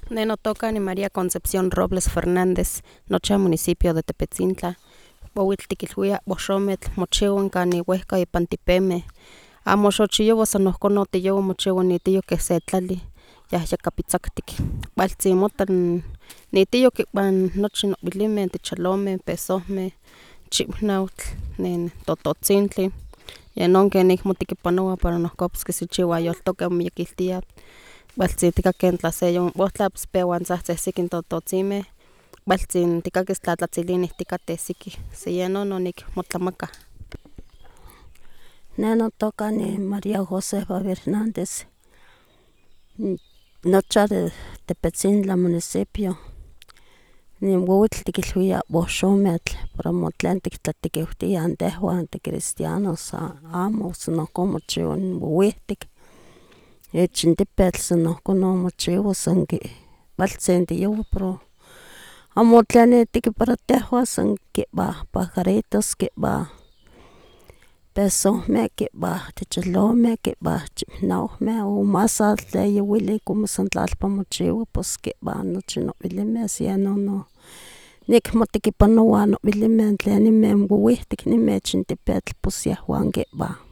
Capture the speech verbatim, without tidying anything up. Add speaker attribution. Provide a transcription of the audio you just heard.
Speaker 1: Ne notoka ni María Concepción Robles Fernández, nocha municipio de Tepetzintla. Bowitl tikilhuia boxometl mochiua kani wehka ipan tipemeh. Amo xochiyowa san ohkon otiyowa mochiua nitiyo keh se tlali yahyaka pitzaktik. Kualtzin mota nitiyo kikua nochi nowilimeh, tichalomeh, pesohmeh, chiknautl, nen tototzintli, yenon ken ik motekipanowa para nohko pues kisichiwa yoltokeh momiyekiltiah. Kualtzin tikakeh tla se yomopostla pues pewa tzahtsehsiki n tototzimeh, kualtzin tikakis tlatlatzilinih tikateh siki, san yenon onikmotlamakah.
Speaker 2: Ne notoka ni María Josefa Fernández, nocha de Tepetzintla municipio. Nin wowitl tikilhuia boxometl, pero amo tlen tiktlatekiwtiah tehwan ticristianos amo san ohkon mochiua n wowihtik, ich n tipetl san ohkon mochiwa san kualtzin tiyowah pero amo tlen itiki para tehwan san kihbah pajaritos, kihbah pesohmeh, kihbah chichalomeh, kihbah chiknaumeh o mas atl eyi wili como san tlalpan mochiwa pos kihbah nochi nowilimeh, san yenon no nikmotekipanowa nowilimeh tleninmeh wowihtik nimeh ich n tipetl pos yehwan kihbah.